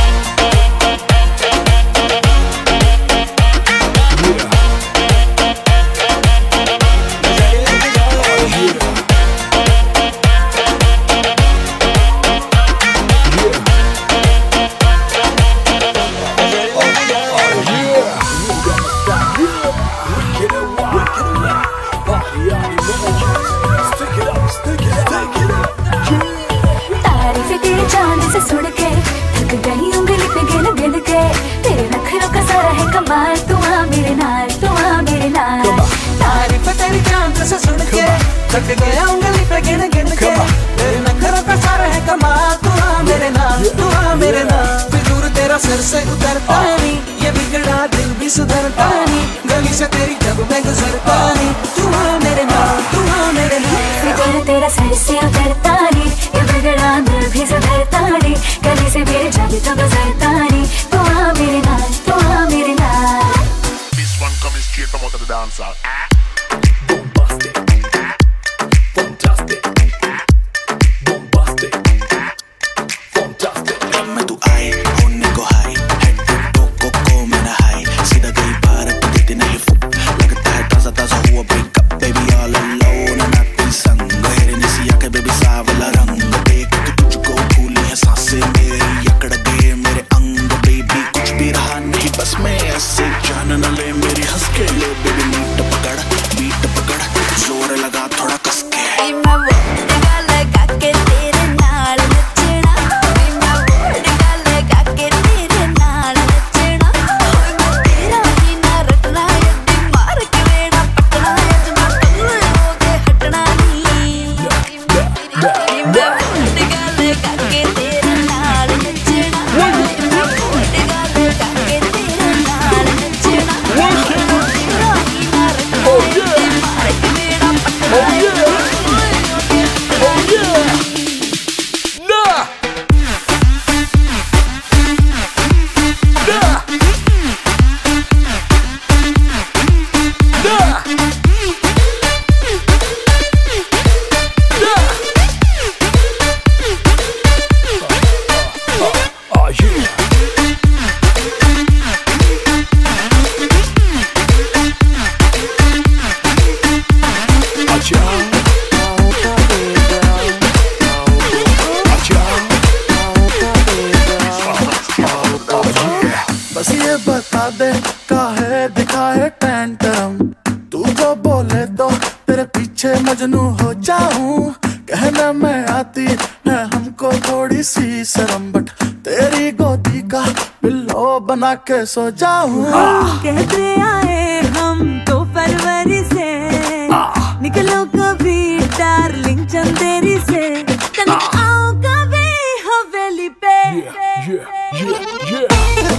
तारीफ तेरे चांद से सुन के थक गई उंगली पे गिन गिन के तेरे नखरों का सारा है कमाल तू आ मेरे नाल तू आ मेरे नाल तारीफ तेरी चांद से सुन के थक गया उंगली पे गिन गिन के तेरे नखरों का सारा है कमाल तू आ मेरे नाल तू आ मेरे नाल फिजूर तेरा सिर से उतरता नहीं ये बिगड़ा दिल भी सुधरता नहीं गली से तेरी जब मैं गुजरता नहीं तू आ मेरे नाल तू आ मेरे नाल फिर तेरा सर से उतरता नहीं ये बिगड़ा दिल भी सुधरता नहीं गली से मेरे जब तो गुजरता नहीं तू आ मेरे नाल तू आ मेरे नाल This one coming straight from out of the dance hall. Bombastic, fantastic, bombastic. Majnu हो जाऊं, कहना मैं आती है हमको थोड़ी सी शर्म, बट तेरी गोदी का पिल्लो बना के सो जाऊं। कहते आए हम तो फरवरी से, निकलो कभी डार्लिंग चंदेरी से, आओ कभी हवेली पे। Yeah, yeah, yeah, yeah.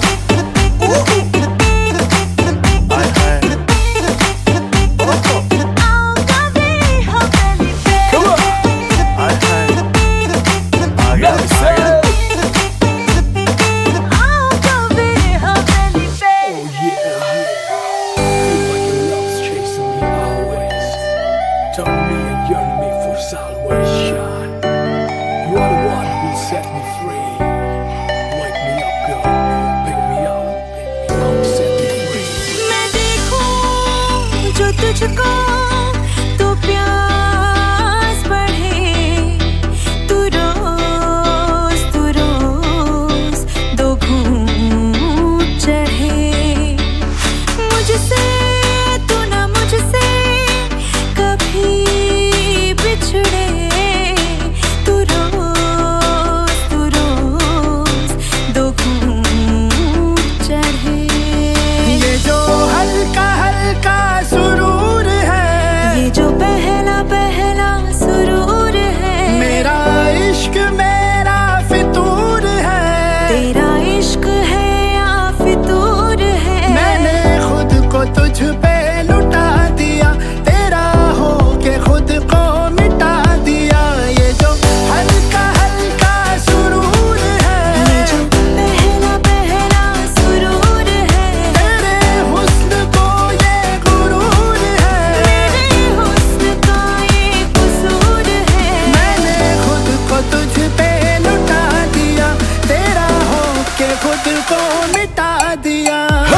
तुझको तो प्यास बढ़े, तू रोज तू रोज दो घूंट चढ़े, मुझसे तू ना मुझसे कभी बिछड़े, तू रोज तू रोज दो घूंट चढ़े। ये जो हल्का हल्का सुरूर है, ये जो पहला पहला सुरूर है, मेरा इश्क मेरा फितूर है, तेरा इश्क है या फितूर है। मैंने खुद को तुझ पे लुटा दिया, तेरा हो के खुद को मिटा दिया। ये जो हल्का हल्का सुरूर है, ये जो पहला पहला सुरूर है, तेरे हुस्न को ये गुरूर है, मेरे हुस्न का ये कसूर है। मैंने खुद को तुझ पे लुटा दिया, तेरा हो के खुद को मिटा दिया।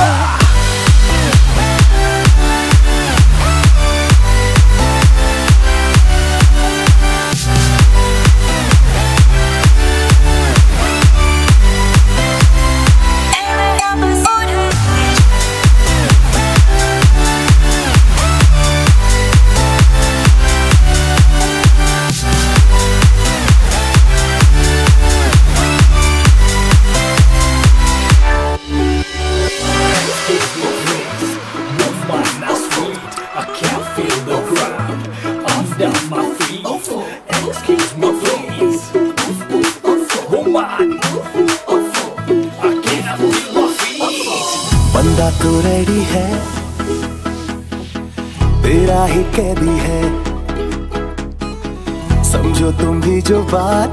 बंदा तो रेडी है, तेरा ही कैदी है, समझो तुम भी जो बात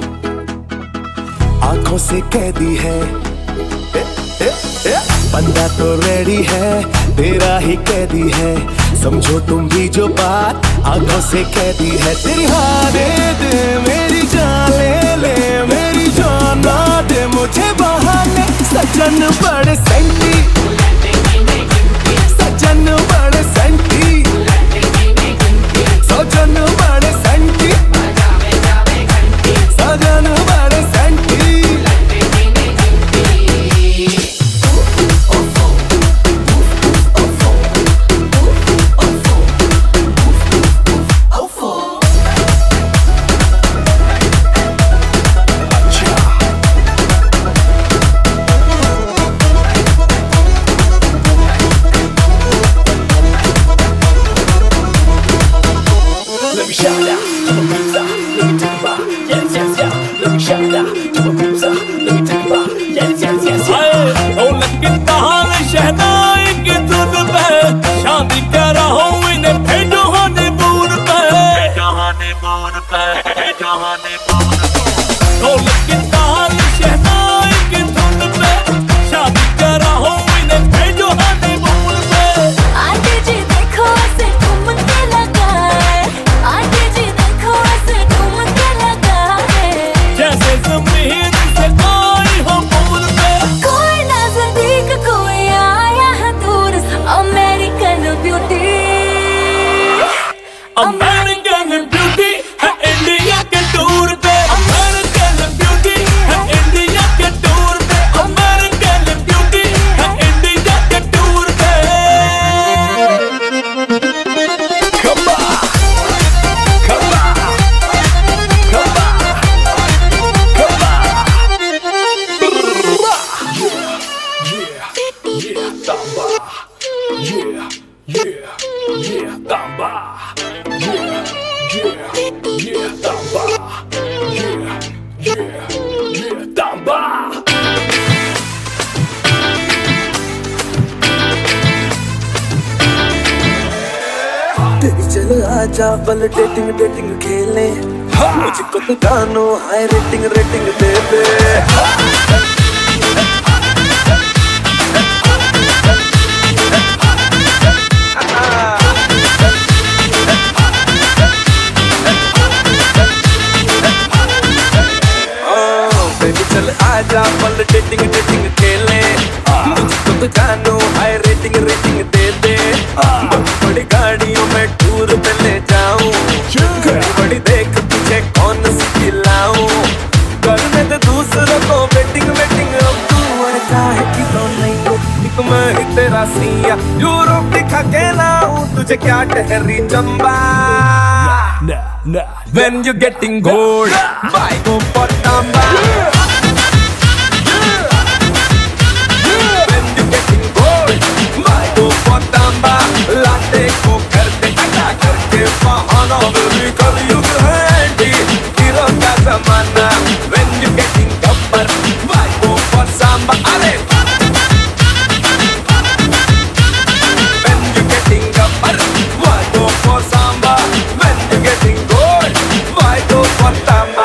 आंखों से कैदी है। ए, ए, ए, बंदा तो रेडी है, तेरा ही कैदी है, समझो तुम भी जो बात आंखों से कैदी है। तेरी हाँ दे दे मेरी जान, ले ले मेरी जान, ना दे मुझे बहाने। सजन बड़े सेंटी, सजन बड़े सेंटी, सजन बड़े सेंटी, सजन बड़े सेंटी। American beauty है इंडिया के टूर पे, American beauty तेरी चल आजा बल डेटिंग डेटिंग खेले मुझको तो गानों हाई रेटिंग रेटिंग दे दे चल आजा बल डेटिंग डेटिंग खेले मुझको तो जानो हाई रेटिंग रेटिंग दे दे बड़ी गाड़ियों में टूर पे ले जाऊं घड़ी बड़ी देख तुझे कौन सी खिलाऊं करने दे दूसरों को वेटिंग वेटिंग अब तू और चाहे कि तो नहीं हो एक मैं ही तेरा सिया यूरोप दिखा के लाऊं तुझे क्या ठहरी Chamba When you getting gold why go for tamba लाते को करते हटा करके बहाना भी कलयुग है एंटी हीरो का जमाना When you getting gabbar why go for samba अरे When you getting gabbar why go for samba When you getting gold why go for tamba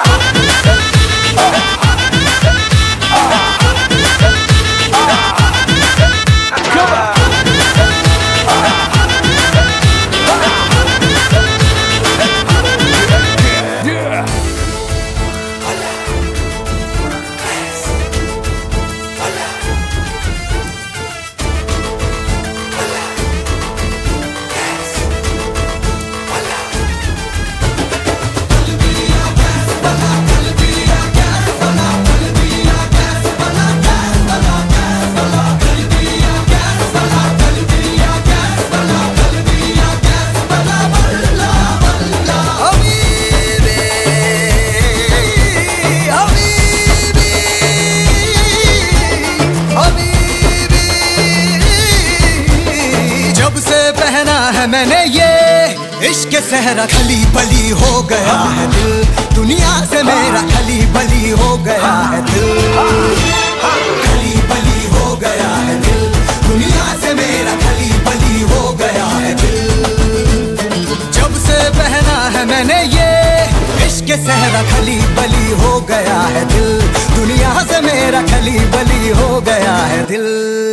मैंने ये इश्क सहरा खली बली हो गया है दिल दुनिया से मेरा खली बली हो गया है दिल खली बली हो गया है दिल दुनिया से मेरा खली बली हो गया है दिल जब से पहना है मैंने ये इश्क सहरा खली बली हो गया है दिल दुनिया से मेरा खली बली हो गया है दिल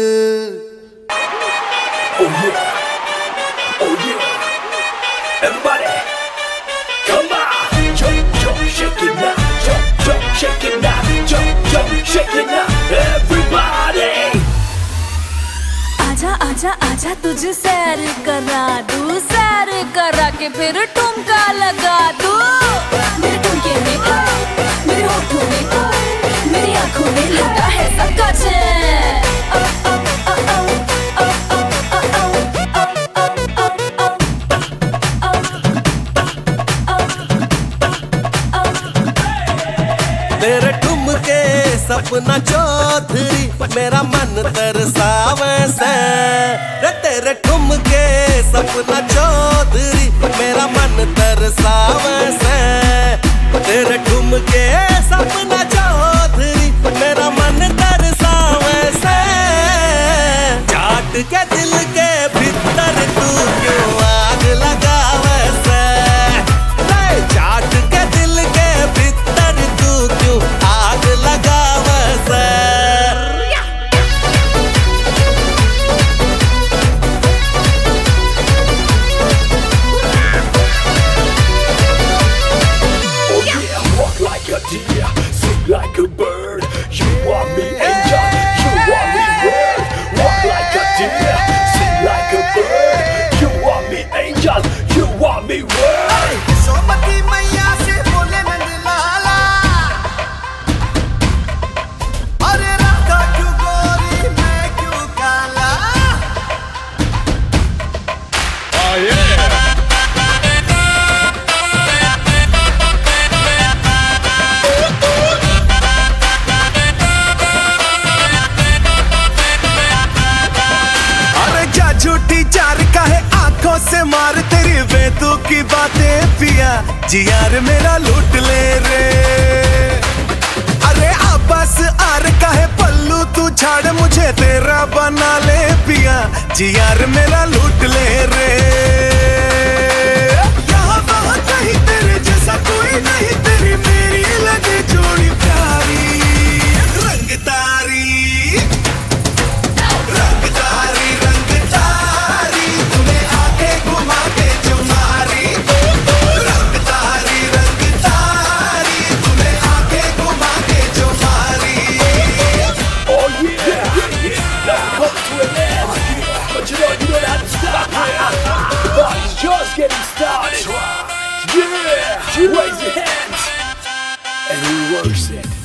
Everybody, come on, jump, jump, shake it now, jump, jump, shake it now, jump, jump, shake it now, everybody. आजा आजा आजा तुझे सैर करा दूं सैर करा के फिर ठुमका लगा दूं मेरे ठुमके में खा मेरे होठों में खा मेरी आँखों में लगा है सबका चैन तेरे ठुमके सपना चौधरी मेरा मन तरसावे से रे तेरे ठुमके सपना चौधरी मेरा मन तरसावे से तेरे ठुमके सपना चौधरी मेरा मन तरसावे से चाट के दिल के भीतर तू क्यों आग लगावे से चाट के दिल के भीतर तू क्यों आग लगावे से Oh yeah, walk like a deer, sing like a bird. You want me angel, you want me bird. Walk like a deer, sing like a bird. You want me angel, you want me word. सोमती मैया से बोले नंदलाला अरे राधा क्यों गोरी मैं क्यों काला Oh yeah. अरे क्या झूठी चार का है आंखों से मार तेरी बेतु की बातें पिया जी यार मेरा लूट ले रे छाड़ मुझे तेरा बना ले पिया जी यार मेरा लूट ले रे यहाँ वहाँ कहीं तेरे जैसा कोई नहीं तेरी मेरी लगे जोड़ी प्यारी रंग तारी रंग तारी रंग तारी तुम्हें आके घुमा के जो मारी रंग तारी रंग तारी तुम्हें आके घुमा के जो मारी Oh yeah, yeah, yeah. Now we're coming to an end. But you know, you don't have to stop. The party's just getting started. Yeah, raise your hands and we works it.